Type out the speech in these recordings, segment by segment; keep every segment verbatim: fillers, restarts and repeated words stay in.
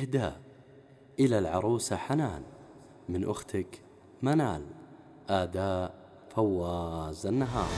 إهداء إلى العروسة حنان من أختك منال. أداء فواز النهار.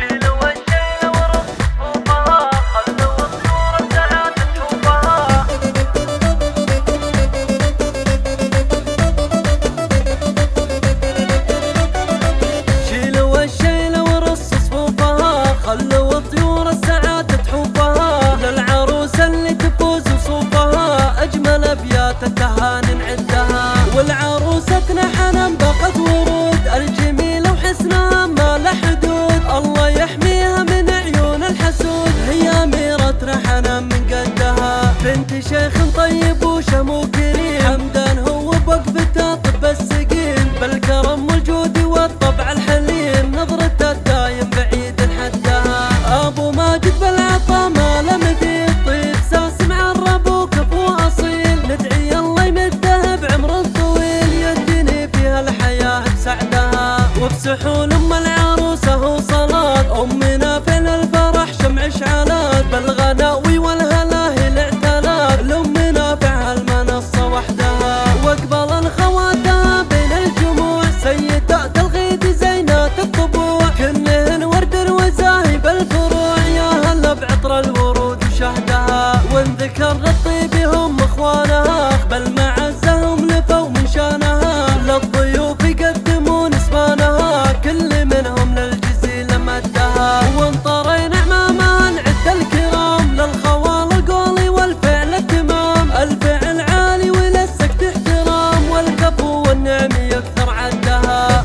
شيلوا الشيلة ورص صفوفها، خلوا الطيور السعادة تحوفها، للعروسة اللي تفوز وصوفها أجمل أبيات التهاني نعدها. والعروستنا حنان بقت ورود، الجميلة وحسنها ما له حدود، الله يحميها من عيون الحسود، هي أميرتنا حنان من قدها. بنت شيخ طيب وشمو كريم، حمدان هو بوقفته طب السقيم، بالكرم والجود والطبع الحليم، نظرته الدايم بعيد حدها. أبو ماجد بالعطا ما له مثيل، طيب ساس معرب وكفو أصيل، ندعي الله يمده بعمر طويل، يهديني فيها الحياة بسعدها. وبسحول أم العروسة هو صلاة، أمنا في الفرح شمع إشعالات، بالغناوي والهلاهل اعتلات، لأمنا في هالمنصة وحدها. واقبل الخواتها بين الجموع، سيدات الغيد زينات الطبوع، كلهن ورد وزاهي بالفروع، يا هلا بعطر الورود وشهدها. وانذكر الطيب هم اخوانها، اقبل معزهم لفوا من شانها، للضيوف يقدمون اسمانها، كل منهم للجزيل مدها. وانطرينا عمامها نعد الكرام، للخوال القول والفعل التمام، الفعل عالي وللسكت احترام، والكفو والنعم يكثر عدها.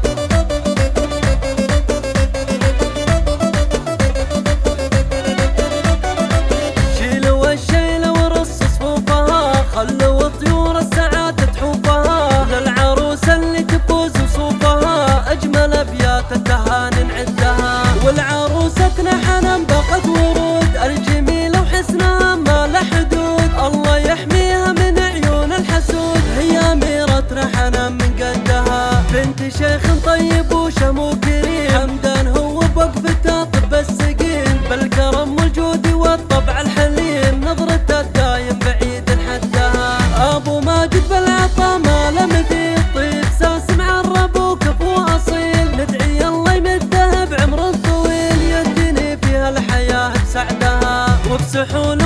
شيلوا الشيلة ورص صفوفها، خلوا الطيور السعادة تحوفها، للعروسة اللي تفوز وصوفها أجمل أبيات التهاني نعدها. والعروستنا حنان بقت ورود، الجميلة وحسنها ما له حدود، الله يحميها من عيون الحسود، هي أميرتنا حنان من قدها. بنت شيخ طيب وشمو كريم، حمدان هو بوقفته طب السقيم، بالكرم والجود والطبع الحليم، نظرته الدايم بعيد حدها. أبو ماجد بالعطا ما له مثيل، طيب ساس معرب وكفو أصيل، ندعي الله يمده بعمر طويل، يهديني فيها الحياة بسعدها. وبسحول